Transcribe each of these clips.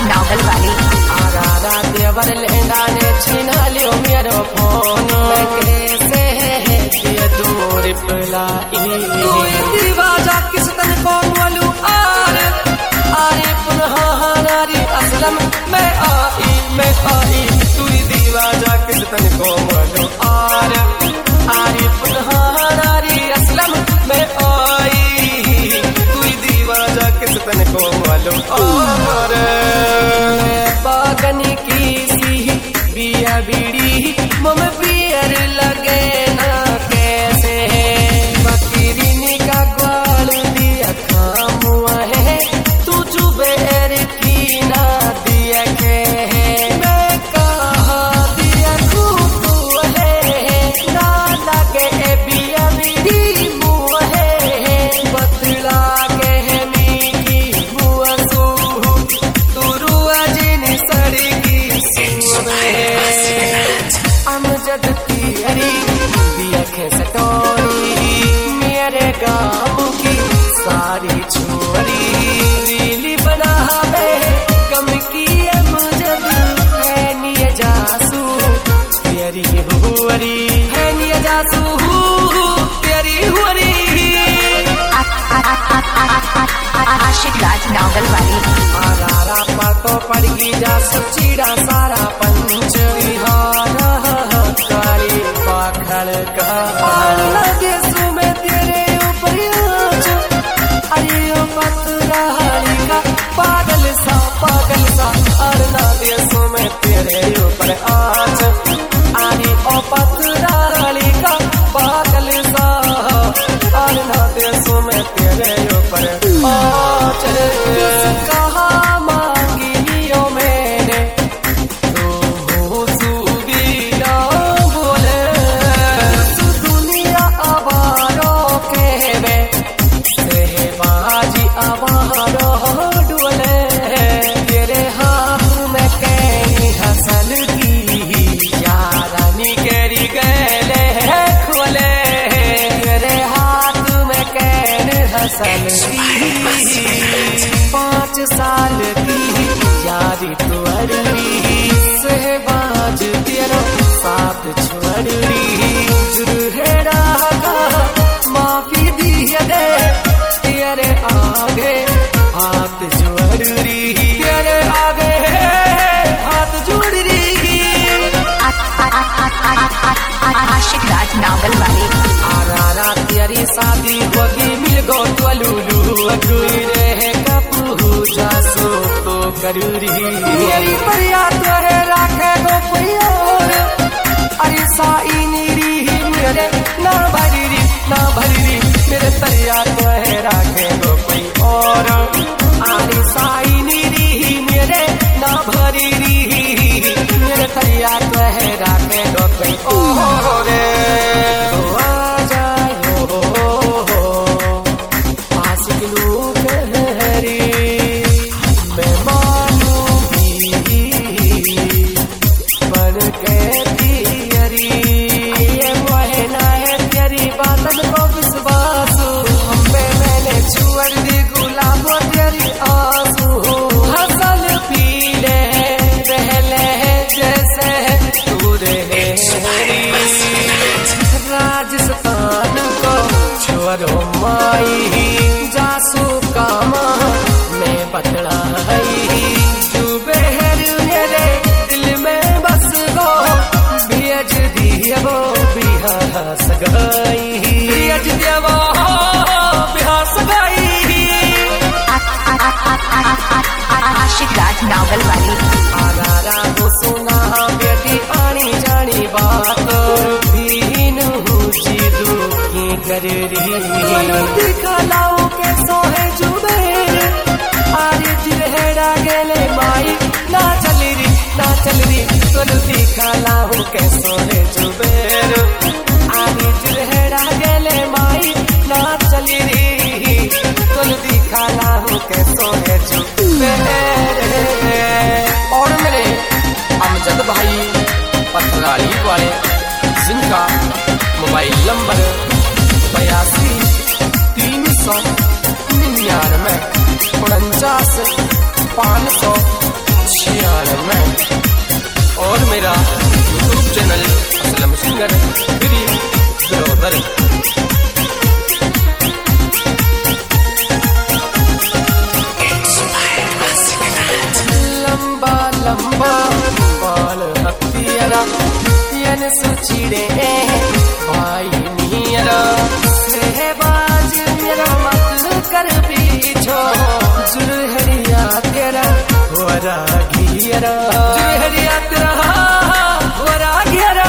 नावल वाली आरा देवर लेंडा ने छीना लियो मेरो फोन कैसे है ये दूर पलाई तू दीवाजा किस तन को बोलू आरे पुनः नारी असलम मैं आई तू दीवाजा किस तन को बोलू आरे पुनः नारी असलम मैं आई तू दीवाजा किस तन को बोलू और बागनी की सी बिया बीड़ी मम पियर लगे ना कैसे बकरीनी का ग्वाल दिया खामुआ है तू जुबेर की ना दिया के मैं कहा दिया खूब है ना लगे बिया बीड़ी मुँह है बतला के है मीठी मुआ सू अमजद तियरी दिया सटोरी मेरे गाँव की सारी छोरी रीली बना बे कम की अमजद है निय जासू प्यारी हुरी है निय जासू प्यारी हुरी आशिक राज नावल वाली आरा पातो पड़गी जा सुचीड़ा सारा पंच विहारा काली पाखड़ का लगे सुमे तेरे ऊपर अरे ओ पतराली का पागल सा अरना दे सुमे तेरे ऊपर आज अरे ओ पतराली का पागल सा अरना दे सुमे तेरे ऊपर आज कहा मांगी लियो मैंने तो सुबीरा बोले दुनिया आवारों के में सहबाजी आवारों डोले तेरे हाथ में कैनी हसल की यारानी केरी गले खोले तेरे हाथ में कैनी हसल की 5 साल की यारी तुअरी सहबाज तेरा साथ छोड़ी जुरहेड़ा का माफी दिया दे तेरे आगे हाथ जोड़ी तेरे आगे हाथ जोड़ी आशिक राज नावल वाली आरा तेरी शादी होगी मिल गो तो लूलू अगुई रहे पूजा सो तो करूरी मेरी परिया तोरे राखे गो कोई और अरे साई नीरी मेरे ना भरी मेरे परिया तोरे राखे गो कोई और अरे साई नीरी मेरे ना भरी मेरे परिया तोरे राखे गो कोई और आ जाओ आशिक लोग मैं मानूंगी पर कहती अरी ये मोहना है तेरी बातन को विश्वास मैंने छुअर दी गुलाब तेरी आंसू हसल पीले रहले जैसे तू रहे राजस्थान को छोड़ो माई जासू कामा मैं बतला मेरे दिल में बस गो भेज दिया वो बिहास गई भेज दिया वो बिहास गई आशिक राज नावल वाली आरा को सुना बेटी आनी जानी बात भीन जीदू की कर रही दिखा लाओ के सोहे जुबेर आरे जिरहेड़ा गेले माई ना चली री तोल दिखा लाओ के सोहे जुबेर आरे जिरहेड़ा गेले माई ना चली री तोल दिखा लाओ के सोहे जुबेर और मेरे अमजद भाई पथराली वाले जिनका मोबाइल नंबर 82 399 49 500 96 और मेरा YouTube channel Aslam singer free blogger. लंबा लंबा बाल हथियारा यन सुचिड़े भाई नियरा सहबाज मेरा मत कर पीछो जुरहरिया तेरा वरा घियरा जुरहरिया तेरा वरा घियरा।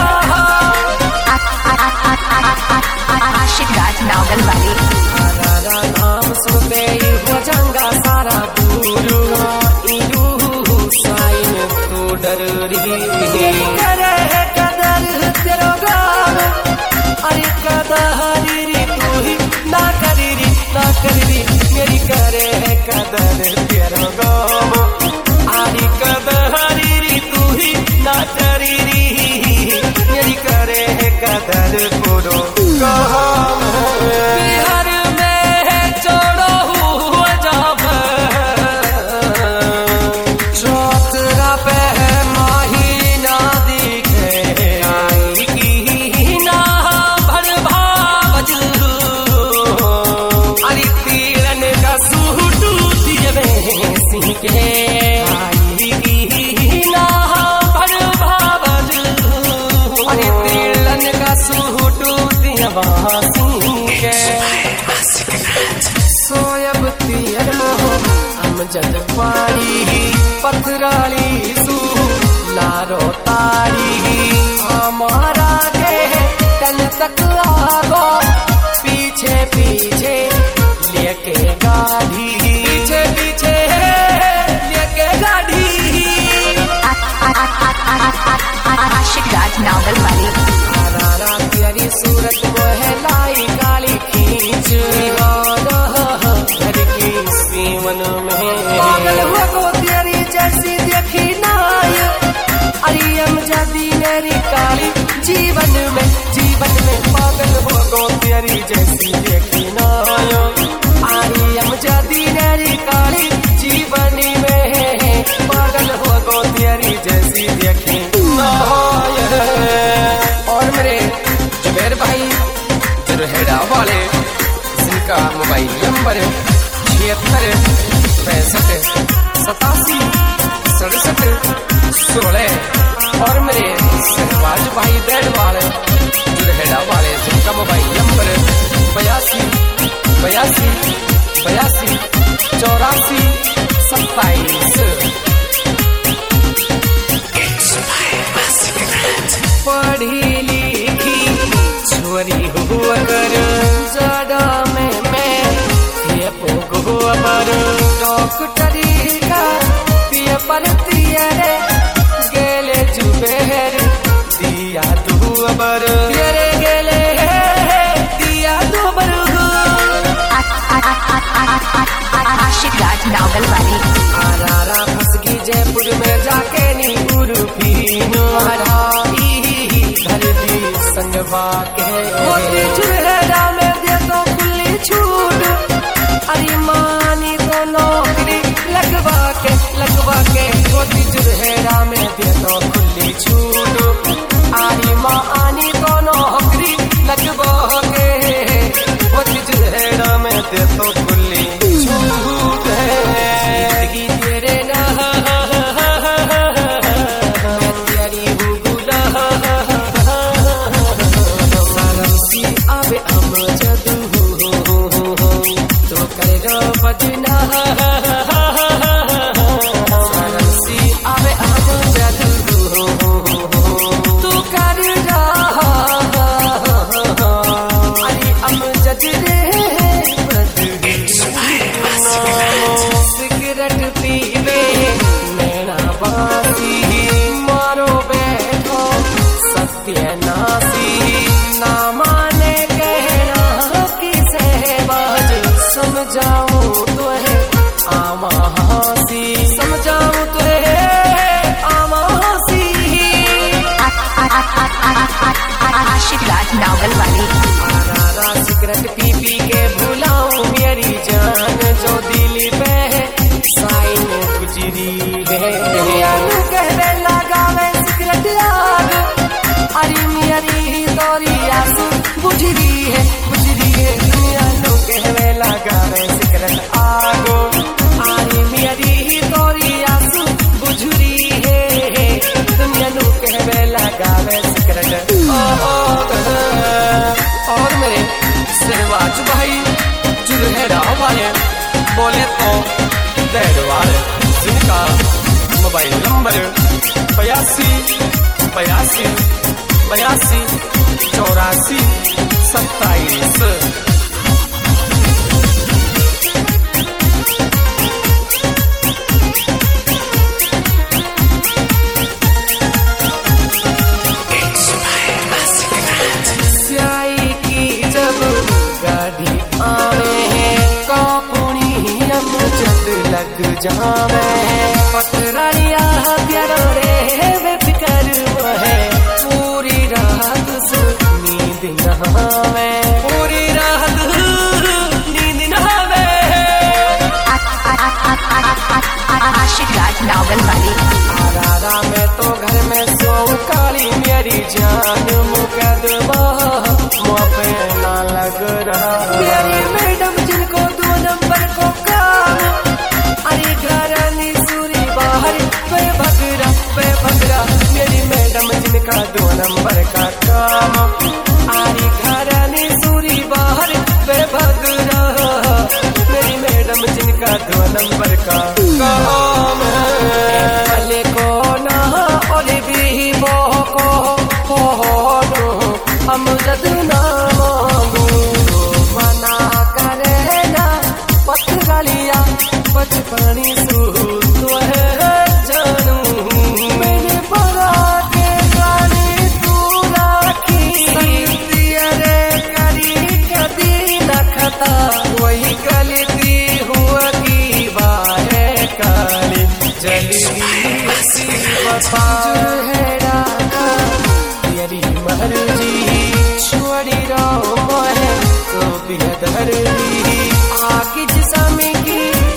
आशिक राज नावल वाली रारा नाम सुनते ही हो जाऊंगा सारा गुरु इलू साइन तो डर रही करे कदर तेरो गाम अरे कदर तू ही ना करी मेरी करे कदर तेरो गाम अरे कदर तू ही ना करी मेरी करे कदर पुरो गाम। बिहार में चढ़ो हुआ जाब चौतरा पे माही ना दिखे आई की ना भर भावज अरे तीरन का सूटू दिए सिंह के आई की ना भर भावज अरे तीरन का सूटू दिए सिंह के सोयब तीर अमजद पारी पथराली सू लारो तारी हमारा के तन तक आगो पीछे पीछे लेके गाड़ी पीछे पीछे लेके गाड़ी। आशिक राज नावल वाली रारा तेरी सूरत वो है लाई काली खींच घर की सीवन में पागल हुआ को तेरी जैसी देखी नाय अरियम जदी मेरी काली जीवन में पागल हुआ को तेरी जैसी देखी नाय अरियम जदी मेरी काली जीवन में पागल हुआ को तेरी जैसी देखी नाय। और मेरे जुबैर भाई जुरहेड़ा वाले जिनका मोबाइल नंबर 76 87 और मेरे सहबाज भाई बैड वाले जुरहेड़ा वाले जिनका मोबाइल नंबर 82 82 84 27। पढ़ी लिखी छोरी हुआ कर जड़ा में मैं ये पोग हुआ पर डॉक्टरी का पिया पर तियरे गेले जुबेर दिया दुबर तेरे गेले दिया दुबर। आशिक राज नावल वाली आरारा फसगी जयपुर में जाके नी उर्फीनो धरती संगवा के मोती जुरहेड़ा में दे तो खुली छूट अरे मानी तो नौकरी लगवा के मोती जुरहेड़ा में दे तो खुली छूट अरे मानी तो नौकरी लगवा के मोती जुरहेड़ा में दे तो खुली छूट है तेरे ना आवे हम जदू तो करेगा बजना सरसी आवे हम जदू तो करेगा अरे हम जद रे सिगरेट पीवे नैना बासी मारो बैठो सत्यनासी ना माने कहना किसे बाज समझाऊं तो है आमा हंसी समझाऊं तो है आमा हंसी। आशिक राज नावल वाली आरारा सिगरेट पी पी के भुलाऊं मेरी जान जो दिल पे साइन गुजरी है। बुझरी है दुनिया नो कहवे लगावे सिकरट आगो आरी मेरी तोरी आंसू बुझरी है दुनिया नो कहवे लगावे सिकरट और मेरे सहवाज भाई जुल्हेड़ा वाले बोले तो डेढ़ वाले जिनका मोबाइल नंबर 82 84 27। लग जावे पतरानिया प्यारो रे बेफिकर है पूरी रात नींद नहावे पूरी रात नींद नहावे। आशिक राज नावल वाली आरारा में तो घर में सो काली मेरी जान मुकदमा मुँह पे ना लग रहा मेरी मैडम जिनको 2 नंबर को काम अरे घरानी सूरी बाहर पे भगरा मेरी मैडम जिनका 2 नंबर का काम अरे घरानी सूरी बाहर पे भगरा मेरी मैडम जिनका 2 नंबर का काम भले को ना ओले भी वो को हम जद ना मांगू मना करे ना पत्थरालिया बचपनी सूत है जानू मैंने बड़ा के गाने तू राखी रे करी कदी न खता वही गलती हुआ की बाहे काली जल्दी सी वफा है तेरी मर्जी छोड़ी रो मोहे तो बिहदरी आगे जिसम की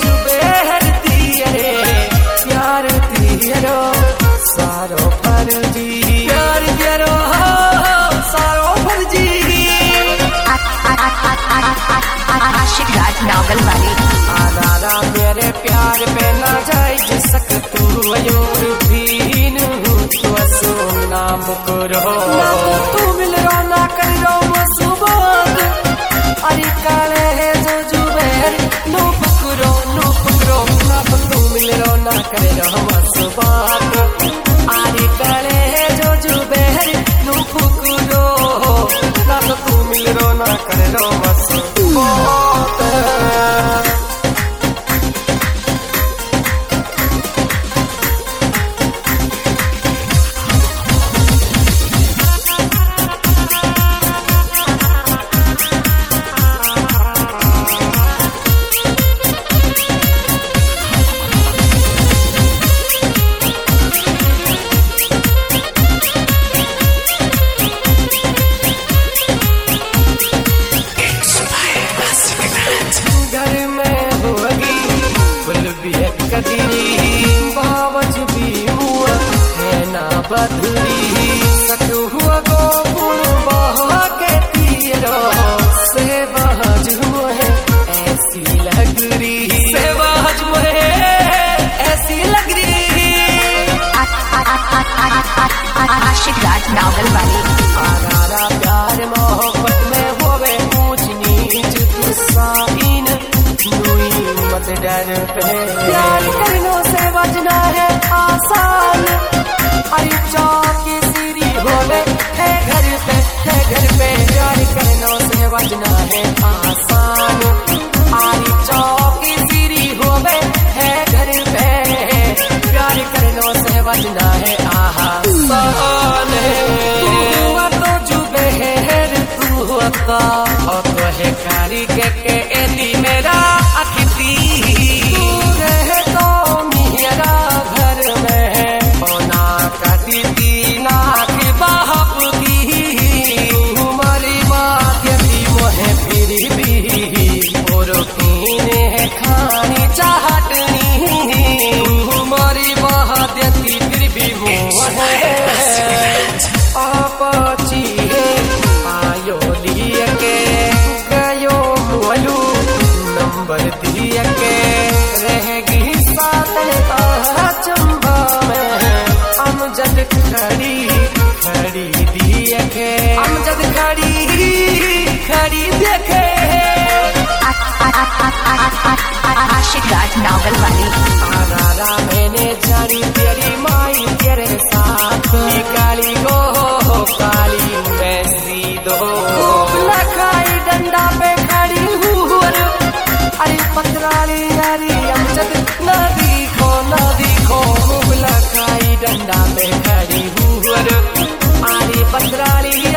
प्यार तेरो सारो फर्जी प्यार तेरो सारो फर्जी। आशिक राज नावल वाली आदारा मेरे प्यार पे ना जाए जिसक तू अयोर भीन तो नाम करो तू मिल रो ना कर रो सुबोध अरे काले है जो जुबेर नो पकड़ो ना तू मिल रो ना करे रो सुबात अरे काले है जो जुबेर नो पकड़ो ना तू मिल रो ना करे रो सुबात। बावज भी हुआ है ना बदली सकू हुआ गो पुल बहा के तीरो से बहज हुआ है ऐसी लग रही से बहज हुआ है ऐसी लग रही। आशिक राज नावल वाली आरारा प्यार मोहब्बत में होवे ऊंच नीच गुस्साइन दुई मत डर पे प्यार करनो से बजना है आसान अरे चौकी सीरी होवे है घर पे प्यार करनो से बजना है आसान अरे चौकी सीरी होवे है घर पे प्यार करनो से बजना है आसान तो जुबे है तू अता और तो है कारी के एदी मेरा अतिथि रहे तो मेरा घर में होना कटी दीना की बाप की हमारी बात यदि मोहे फिर भी और पीने है खानी चाहतनी हमारी बात यदि फिर भी मोहे आप आयो लिए खड़ी खड़ी देखे अमजद खड़ी खड़ी देखे आशिक राज नावल वाली। आरा मैंने जानी तेरी माई तेरे साथ काली गो काली मैं सीधो लखाई डंडा पे खड़ी हूँ अरे पतराली यारी अमजद न दिखो लखाई डंडा पे खड़ी हूँ अरे पतराली